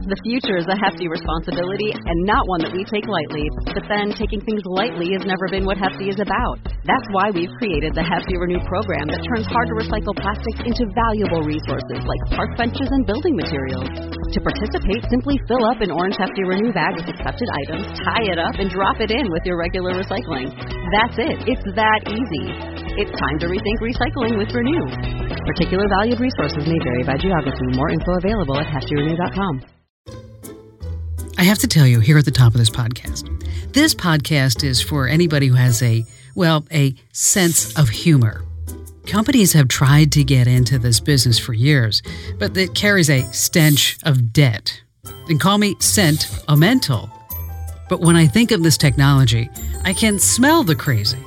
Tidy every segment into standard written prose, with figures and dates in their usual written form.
The future is a hefty responsibility and not one that we take lightly. But then taking things lightly has never been what Hefty is about. That's why we've created the Hefty Renew program that turns hard-to-recycle plastics into valuable resources like park benches and building materials. To participate, simply fill up an orange Hefty Renew bag with accepted items, tie it up, and drop it in with your regular recycling. That's it. It's that easy. It's time to rethink recycling with Renew. Particular valued resources may vary by geography. More info available at heftyrenew.com. I have to tell you here at the top of this podcast is for anybody who has a sense of humor. Companies have tried to get into this business for years, but it carries a stench of debt. And call me sentimental. But when I think of this technology, I can smell the crazy.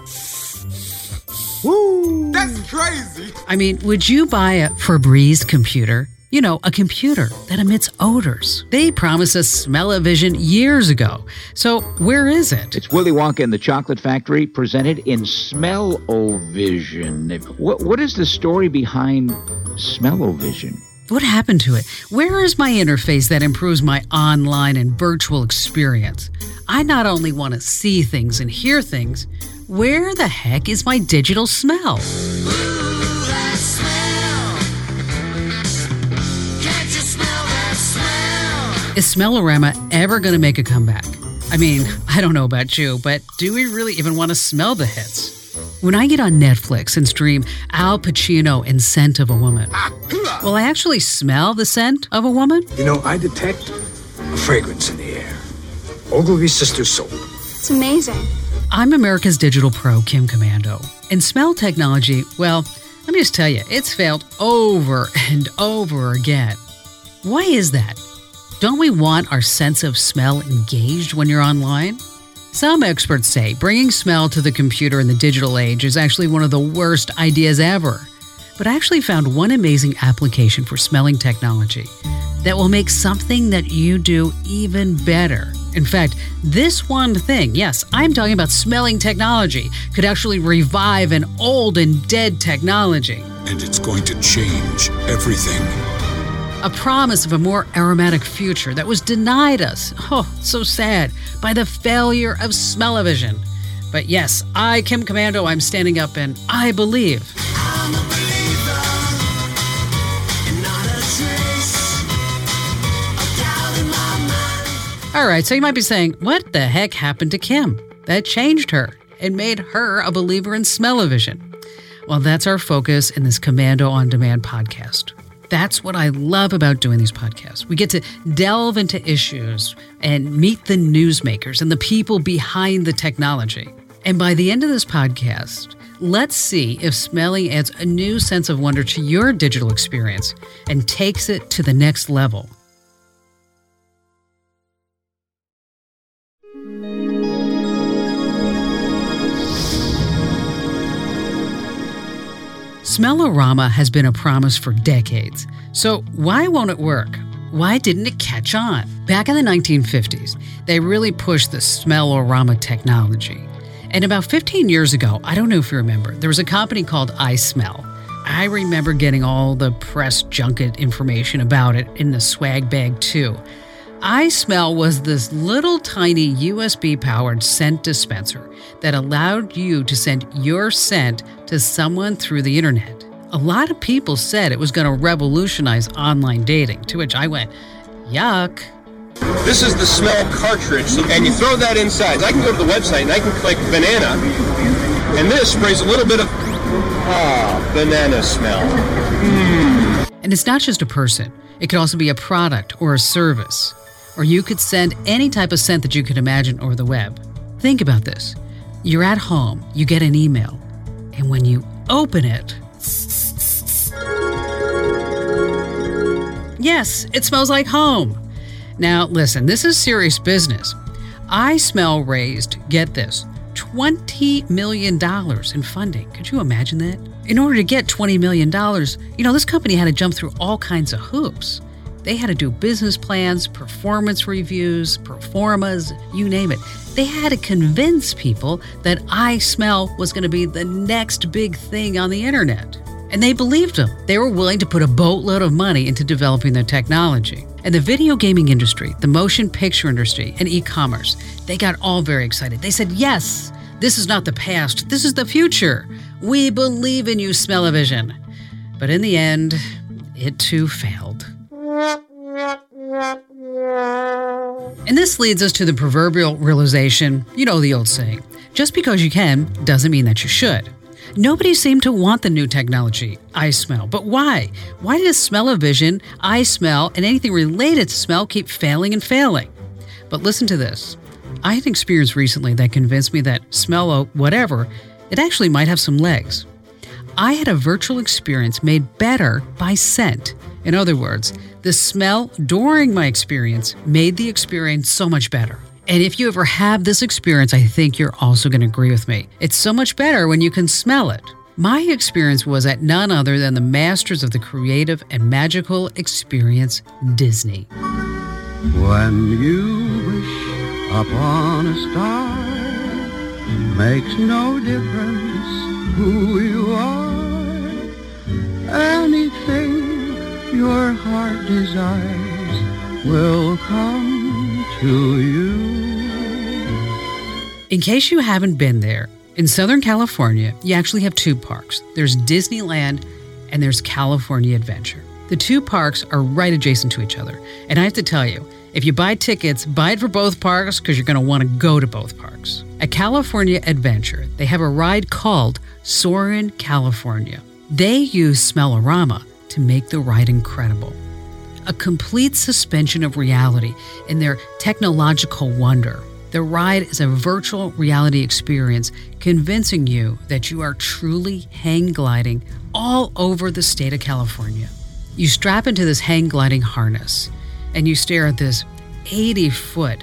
Woo! That's crazy! I mean, would you buy a Febreze computer? You know, a computer that emits odors. They promised us smell-o-vision years ago. So where is it? It's Willy Wonka and the Chocolate Factory presented in Smell-O-Vision. What is the story behind Smell-O-Vision? What happened to it? Where is my interface that improves my online and virtual experience? I not only want to see things and hear things, where the heck is my digital smell? Is Smellorama ever going to make a comeback? I mean, I don't know about you, but do we really even want to smell the hits? When I get on Netflix and stream Al Pacino in Scent of a Woman, will I actually smell the scent of a woman? You know, I detect a fragrance in the air. Ogilvy Sisters soap. It's amazing. I'm America's digital pro, Kim Commando. And smell technology, well, let me just tell you, it's failed over and over again. Why is that? Don't we want our sense of smell engaged when you're online? Some experts say bringing smell to the computer in the digital age is actually one of the worst ideas ever. But I actually found one amazing application for smelling technology that will make something that you do even better. In fact, this one thing, yes, I'm talking about smelling technology, could actually revive an old and dead technology. And it's going to change everything. A promise of a more aromatic future that was denied us, so sad, by the failure of Smell-O-Vision. But yes, I, Kim Commando, I'm standing up and I believe. I'm a believer, and not a trace of doubt in my mind. All right, so you might be saying, what the heck happened to Kim? That changed her and made her a believer in Smell-O-Vision. Well, that's our focus in this Commando On Demand podcast. That's what I love about doing these podcasts. We get to delve into issues and meet the newsmakers and the people behind the technology. And by the end of this podcast, let's see if smelling adds a new sense of wonder to your digital experience and takes it to the next level. Smellorama has been a promise for decades. So why won't it work? Why didn't it catch on? Back in the 1950s, they really pushed the Smellorama technology. And about 15 years ago, I don't know if you remember, there was a company called iSmell. I remember getting all the press junket information about it in the swag bag too. iSmell was this little tiny USB-powered scent dispenser that allowed you to send your scent to someone through the internet. A lot of people said it was going to revolutionize online dating, to which I went, yuck. This is the smell cartridge, and you throw that inside. I can go to the website and I can click banana, and this sprays a little bit of, banana smell. And it's not just a person. It could also be a product or a service. Or you could send any type of scent that you could imagine over the web. Think about this. You're at home, you get an email, and when you open it, yes, it smells like home. Now, listen, this is serious business. iSmell raised, get this, $20 million in funding. Could you imagine that? In order to get $20 million, this company had to jump through all kinds of hoops. They had to do business plans, performance reviews, performas, you name it. They had to convince people that iSmell was going to be the next big thing on the internet. And they believed them. They were willing to put a boatload of money into developing their technology. And the video gaming industry, the motion picture industry, and e-commerce, they got all very excited. They said, yes, this is not the past, this is the future. We believe in you, Smell-O-Vision. But in the end, it too failed. And this leads us to the proverbial realization, you know the old saying, just because you can doesn't mean that you should. Nobody seemed to want the new technology, iSmell. But why? Why does Smell-O-Vision, iSmell, and anything related to smell keep failing and failing? But listen to this. I had an experience recently that convinced me that Smell-O-Whatever, it actually might have some legs. I had a virtual experience made better by scent. In other words, the smell during my experience made the experience so much better. And if you ever have this experience, I think you're also going to agree with me. It's so much better when you can smell it. My experience was at none other than the masters of the creative and magical experience, Disney. When you wish upon a star, makes no difference who you are. Anything your heart desires will come to you. In case you haven't been there, in Southern California, you actually have two parks. There's Disneyland and there's California Adventure. The two parks are right adjacent to each other. And I have to tell you, if you buy tickets, buy it for both parks because you're going to want to go to both parks. At California Adventure, they have a ride called Soarin' California. They use Smell-O-Rama to make the ride incredible. A complete suspension of reality in their technological wonder. The ride is a virtual reality experience convincing you that you are truly hang gliding all over the state of California. You strap into this hang gliding harness and you stare at this 80-foot,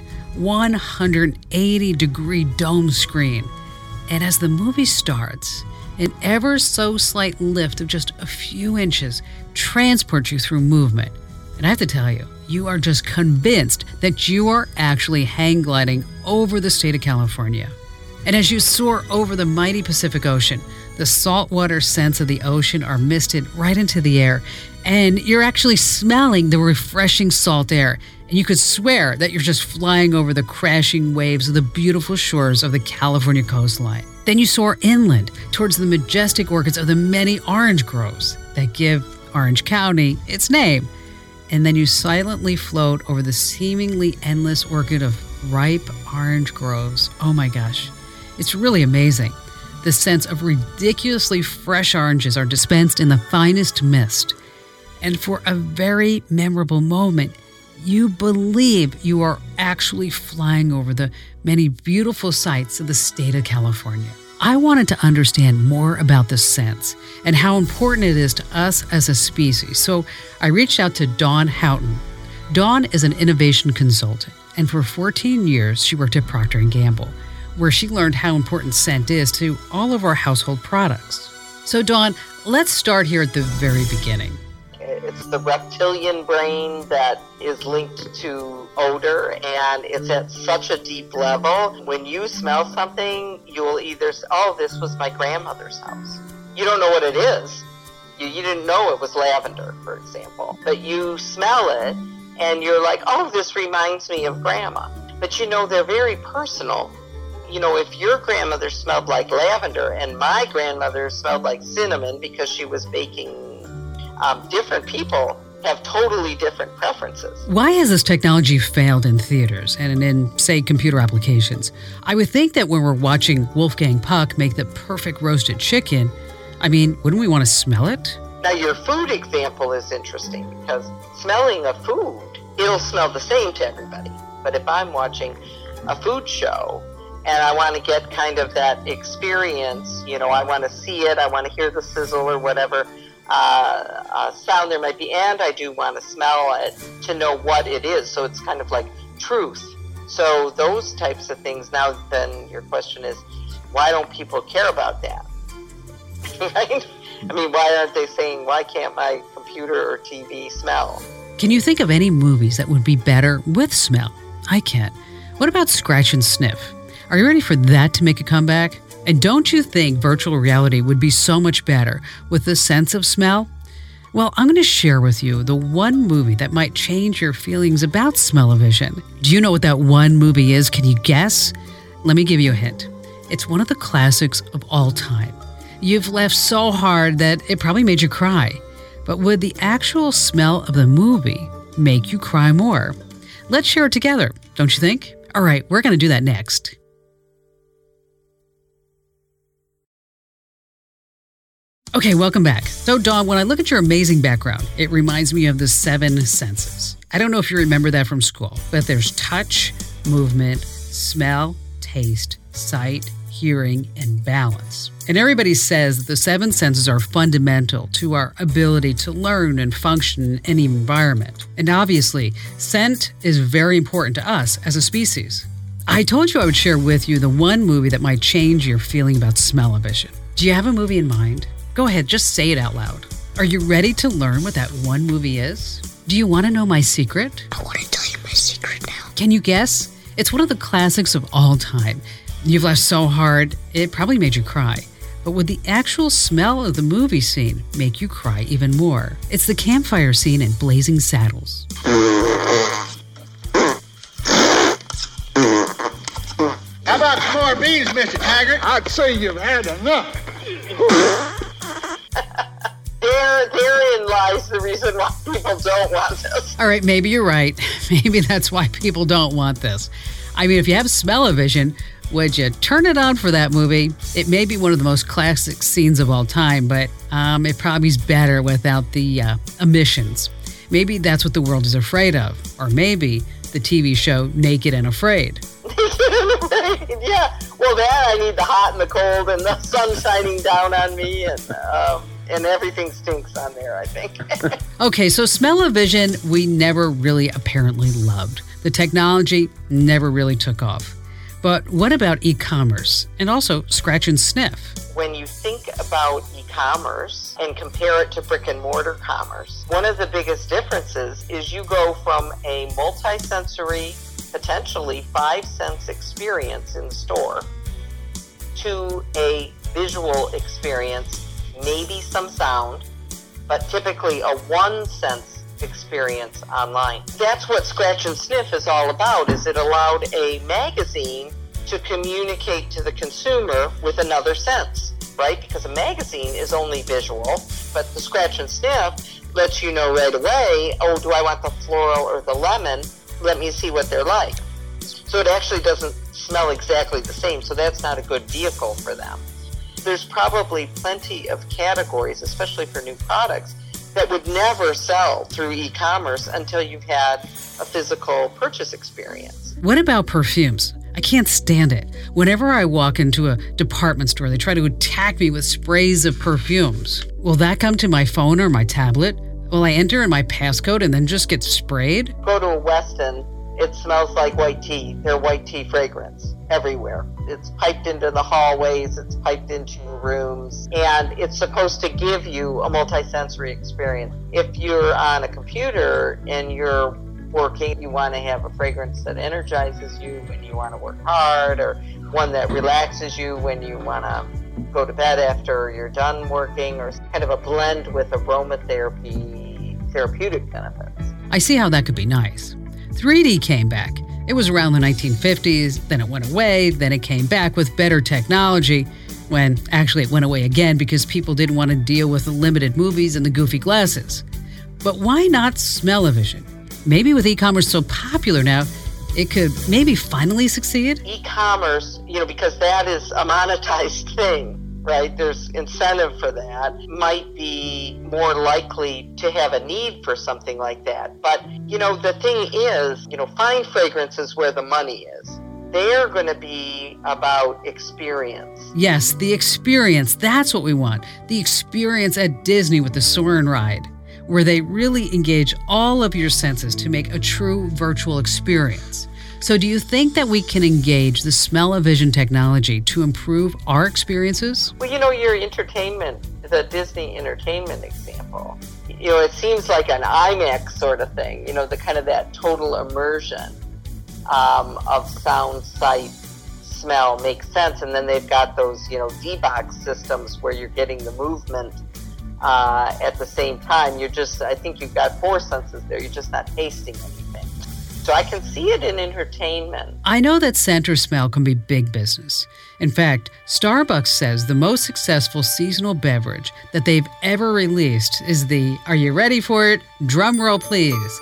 180-degree dome screen. And as the movie starts, an ever so slight lift of just a few inches transports you through movement. And I have to tell you, you are just convinced that you are actually hang gliding over the state of California. And as you soar over the mighty Pacific Ocean, the saltwater scents of the ocean are misted right into the air, and you're actually smelling the refreshing salt air. And you could swear that you're just flying over the crashing waves of the beautiful shores of the California coastline. Then you soar inland towards the majestic orchids of the many orange groves that give Orange County its name. And then you silently float over the seemingly endless orchid of ripe orange groves. Oh my gosh, it's really amazing. The scents of ridiculously fresh oranges are dispensed in the finest mist. And for a very memorable moment, you believe you are actually flying over the many beautiful sights of the state of California. I wanted to understand more about the scents and how important it is to us as a species, so I reached out to Dawn Houghton. Dawn is an innovation consultant, and for 14 years she worked at Procter & Gamble, where she learned how important scent is to all of our household products. So Dawn, let's start here at the very beginning. It's the reptilian brain that is linked to odor, and it's at such a deep level. When you smell something, you will either say, oh, this was my grandmother's house. You don't know what it is. You didn't know it was lavender, for example. But you smell it, and you're like, oh, this reminds me of Grandma. But you know, they're very personal. You know, if your grandmother smelled like lavender and my grandmother smelled like cinnamon because she was baking, different people have totally different preferences. Why has this technology failed in theaters and in, say, computer applications? I would think that when we're watching Wolfgang Puck make the perfect roasted chicken, I mean, wouldn't we want to smell it? Now, your food example is interesting because smelling a food, it'll smell the same to everybody. But if I'm watching a food show and I want to get kind of that experience, you know, I want to see it, I want to hear the sizzle or whatever sound there might be, and I do want to smell it to know what it is. So it's kind of like truth. So those types of things. Now then your question is, why don't people care about that? Right? I mean, why aren't they saying, why can't my computer or TV smell? Can you think of any movies that would be better with smell? I can't. What about scratch and sniff? Are you ready for that to make a comeback? And don't you think virtual reality would be so much better with the sense of smell? Well, I'm going to share with you the one movie that might change your feelings about smell-o-vision. Do you know what that one movie is? Can you guess? Let me give you a hint. It's one of the classics of all time. You've laughed so hard that it probably made you cry. But would the actual smell of the movie make you cry more? Let's share it together, don't you think? All right, we're going to do that next. Okay, welcome back. So, Dawn, when I look at your amazing background, it reminds me of the 7 senses. I don't know if you remember that from school, but there's touch, movement, smell, taste, sight, hearing, and balance. And everybody says that the 7 senses are fundamental to our ability to learn and function in any environment. And obviously, scent is very important to us as a species. I told you I would share with you the one movie that might change your feeling about smell-o-vision. Do you have a movie in mind? Go ahead, just say it out loud. Are you ready to learn what that one movie is? Do you want to know my secret? I want to tell you my secret now. Can you guess? It's one of the classics of all time. You've laughed so hard, it probably made you cry. But would the actual smell of the movie scene make you cry even more? It's the campfire scene in Blazing Saddles. How about some more beans, Mr. Taggart? I'd say you've had enough. Therein lies the reason why people don't want this. All right, maybe you're right. Maybe that's why people don't want this. I mean, if you have smell-o-vision, would you turn it on for that movie? It may be one of the most classic scenes of all time, but it probably is better without the emissions. Maybe that's what the world is afraid of. Or maybe the TV show Naked and Afraid. Yeah, well, that I need the hot and the cold and the sun shining down on me, and everything stinks on there, I think. Okay, so smell-o-vision we never really apparently loved. The technology never really took off. But what about e-commerce and also scratch and sniff? When you think about e-commerce and compare it to brick and mortar commerce, one of the biggest differences is you go from a multi-sensory, potentially 5-sense experience in store to a visual experience, maybe some sound, but typically a 1-sense experience online. That's what Scratch and Sniff is all about, is it allowed a magazine to communicate to the consumer with another sense, right? Because a magazine is only visual, but the Scratch and Sniff lets you know right away, oh, do I want the floral or the lemon? Let me see what they're like. So it actually doesn't smell exactly the same, so that's not a good vehicle for them. There's probably plenty of categories, especially for new products, that would never sell through e-commerce until you've had a physical purchase experience. What about perfumes? I can't stand it. Whenever I walk into a department store, they try to attack me with sprays of perfumes. Will that come to my phone or my tablet? Will I enter in my passcode and then just get sprayed? Go to a Weston, it smells like white tea. They're white tea fragrance everywhere. It's piped into the hallways, it's piped into rooms, and it's supposed to give you a multisensory experience. If you're on a computer and you're working, you want to have a fragrance that energizes you when you want to work hard, or one that relaxes you when you want to go to bed after you're done working, or kind of a blend with aromatherapy therapeutic benefits. I see how that could be nice. 3D came back. It was around the 1950s, then it went away, then it came back with better technology, when actually it went away again because people didn't want to deal with the limited movies and the goofy glasses. But why not smell-o-vision? Maybe with e-commerce so popular now, it could maybe finally succeed? E-commerce, because that is a monetized thing, right? There's incentive for that. Might be more likely to have a need for something like that. But, the thing is, fine fragrance is where the money is. They're going to be about experience. Yes, the experience. That's what we want. The experience at Disney with the Soarin' ride, where they really engage all of your senses to make a true virtual experience. So do you think that we can engage the smell-o-vision technology to improve our experiences? Well, your entertainment, the Disney entertainment example, it seems like an IMAX sort of thing, the kind of that total immersion of sound, sight, smell makes sense. And then they've got those, D-Box systems where you're getting the movement at the same time. I think you've got 4 senses there. You're just not tasting anything. So I can see it in entertainment. I know that scent or smell can be big business. In fact, Starbucks says the most successful seasonal beverage that they've ever released is the, are you ready for it? Drum roll, please.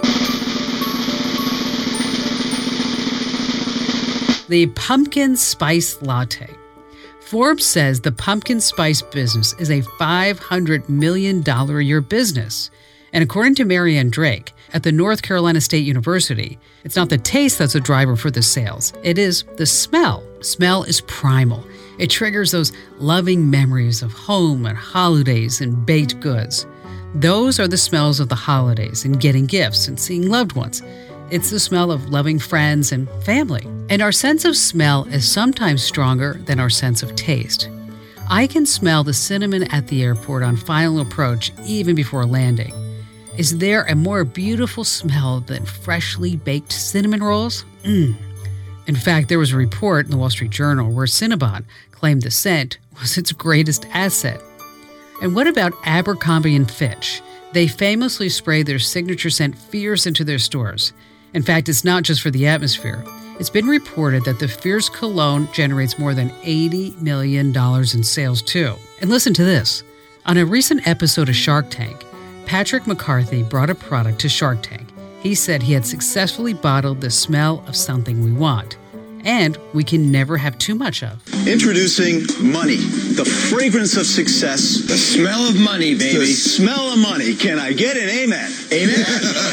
The pumpkin spice latte. Forbes says the pumpkin spice business is a $500 million a year business. And according to Marianne Drake at the North Carolina State University, it's not the taste that's a driver for the sales. It is the smell. Smell is primal. It triggers those loving memories of home and holidays and baked goods. Those are the smells of the holidays and getting gifts and seeing loved ones. It's the smell of loving friends and family. And our sense of smell is sometimes stronger than our sense of taste. I can smell the cinnamon at the airport on final approach even before landing. Is there a more beautiful smell than freshly baked cinnamon rolls? In fact, there was a report in the Wall Street Journal where Cinnabon claimed the scent was its greatest asset. And what about Abercrombie & Fitch? They famously spray their signature scent Fierce into their stores. In fact, it's not just for the atmosphere. It's been reported that the Fierce cologne generates more than $80 million in sales too. And listen to this. On a recent episode of Shark Tank, Patrick McCarthy brought a product to Shark Tank. He said he had successfully bottled the smell of something we want, and we can never have too much of. Introducing money, the fragrance of success. The smell of money, baby. The smell of money. Can I get an amen? Amen.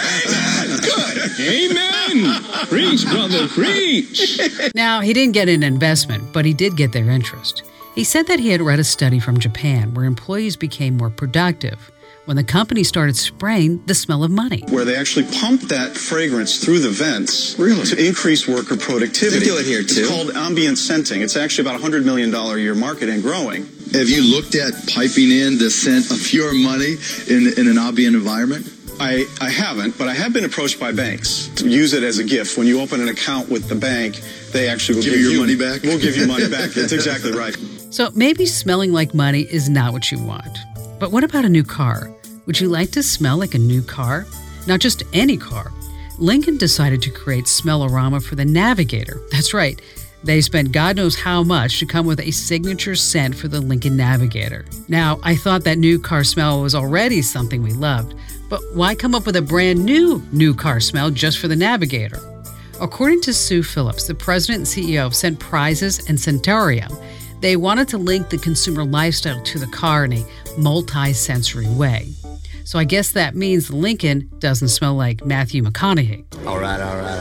Good. Amen. Preach, brother, preach. Now, he didn't get an investment, but he did get their interest. He said that he had read a study from Japan where employees became more productive when the company started spraying the smell of money. Where they actually pumped that fragrance through the vents to increase worker productivity. They do it here, too. It's called ambient scenting. It's actually about $100 million a year market and growing. Have you looked at piping in the scent of your money in an ambient environment? I haven't, but I have been approached by banks to use it as a gift. When you open an account with the bank, they actually will give you your money back. We'll give you money back. That's exactly right. So maybe smelling like money is not what you want. But what about a new car? Would you like to smell like a new car? Not just any car. Lincoln decided to create Smellorama for the Navigator. That's right. They spent God knows how much to come with a signature scent for the Lincoln Navigator. Now, I thought that new car smell was already something we loved, but why come up with a brand new car smell just for the Navigator? According to Sue Phillips, the president and CEO of Scent Prizes and Scentarium, they wanted to link the consumer lifestyle to the car in a multi-sensory way. So I guess that means the Lincoln doesn't smell like Matthew McConaughey. All right.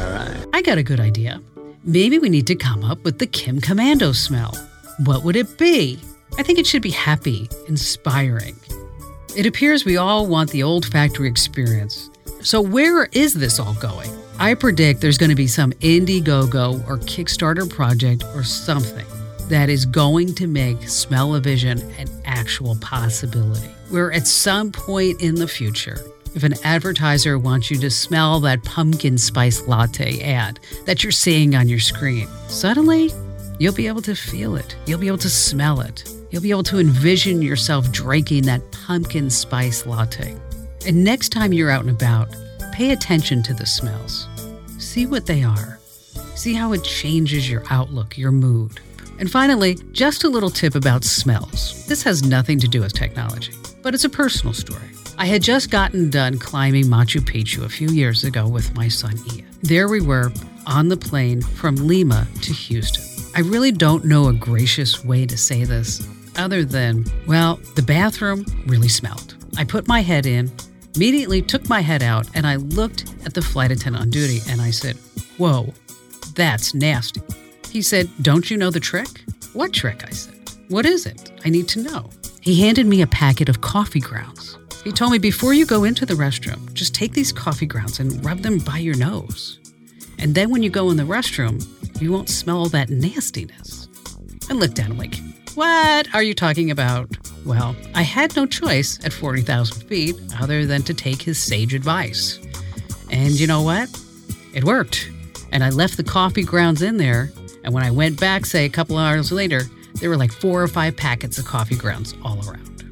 I got a good idea. Maybe we need to come up with the Kim Commando smell. What would it be? I think it should be happy, inspiring. It appears we all want the old factory experience. So where is this all going? I predict there's going to be some Indiegogo or Kickstarter project or something that is going to make smell-o-vision an actual possibility. Where at some point in the future, if an advertiser wants you to smell that pumpkin spice latte ad that you're seeing on your screen, suddenly you'll be able to feel it. You'll be able to smell it. You'll be able to envision yourself drinking that pumpkin spice latte. And next time you're out and about, pay attention to the smells. See what they are. See how it changes your outlook, your mood. And finally, just a little tip about smells. This has nothing to do with technology, but it's a personal story. I had just gotten done climbing Machu Picchu a few years ago with my son Ian. There we were on the plane from Lima to Houston. I really don't know a gracious way to say this other than, well, the bathroom really smelled. I put my head in, immediately took my head out, and I looked at the flight attendant on duty and I said, "Whoa, that's nasty." He said, "Don't you know the trick?" "What trick?" I said. "What is it? I need to know." He handed me a packet of coffee grounds. He told me, before you go into the restroom, just take these coffee grounds and rub them by your nose. And then when you go in the restroom, you won't smell all that nastiness. I looked at him like, what are you talking about? Well, I had no choice at 40,000 feet other than to take his sage advice. And you know what? It worked. And I left the coffee grounds in there. And when I went back, say, a couple hours later, there were like 4 or 5 packets of coffee grounds all around.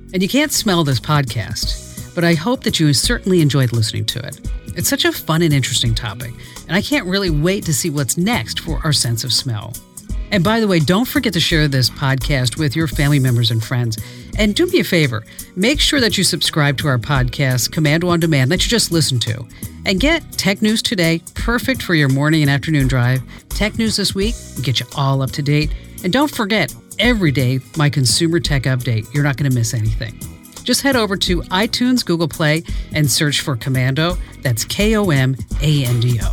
And you can't smell this podcast, but I hope that you certainly enjoyed listening to it. It's such a fun and interesting topic, and I can't really wait to see what's next for our sense of smell. And by the way, don't forget to share this podcast with your family members and friends. And do me a favor, make sure that you subscribe to our podcast, Commando on Demand, that you just listened to. And get Tech News Today, perfect for your morning and afternoon drive. Tech News This Week will get you all up to date. And don't forget, every day, my consumer tech update. You're not going to miss anything. Just head over to iTunes, Google Play, and search for Commando. That's Komando.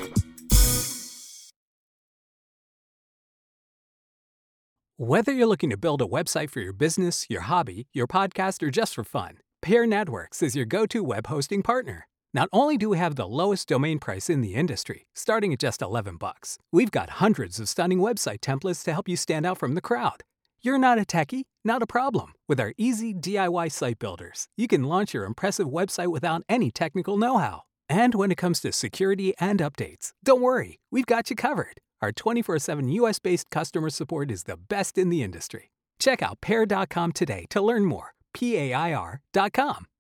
Whether you're looking to build a website for your business, your hobby, your podcast, or just for fun, Pair Networks is your go-to web hosting partner. Not only do we have the lowest domain price in the industry, starting at just $11, we've got hundreds of stunning website templates to help you stand out from the crowd. You're not a techie? Not a problem. With our easy DIY site builders, you can launch your impressive website without any technical know-how. And when it comes to security and updates, don't worry, we've got you covered. Our 24/7 US-based customer support is the best in the industry. Check out Pair.com today to learn more. PAIR.com.